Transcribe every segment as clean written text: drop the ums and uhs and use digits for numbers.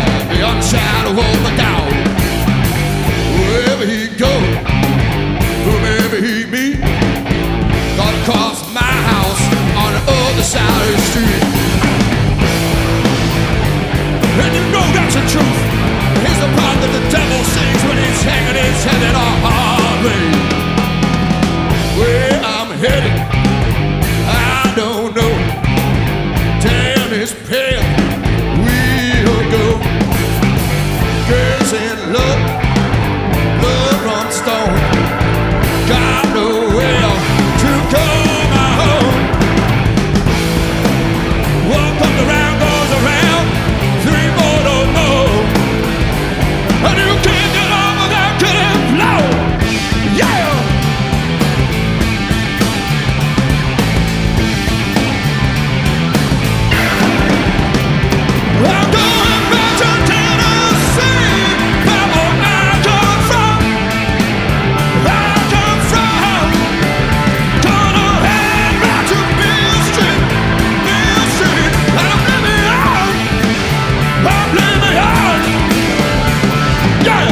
the unshadow of a doubt. Wherever he goes, whomever he meet, gonna cross my house on the other side of the street. And you know that's the truth. Here's the part that the devil sings when he's hanging his head in a highway. Where I'm headed, I don't know. Damn, it's pale, we'll go. Girls in love, blood runs stone. Got nowhere to call my home. What comes around goes around. Three more don't know. And you can't get on without getting flow. Yeah! I'm going back to Tennessee. That's where I come from. Gonna head back to Beale Street. And I'm living on. Yeah!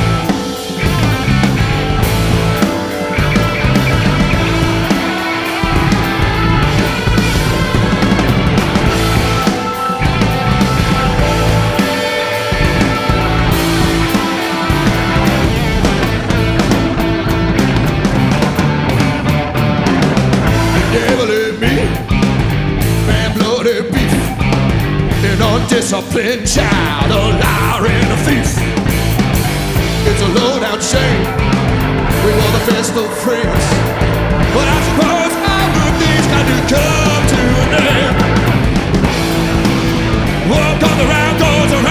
Devil in me, man, bloody beef, an undisciplined child, a liar and a thief. It's a low-down shame. We were the best of friends, but I suppose all good things got to come to an end. What comes around goes around.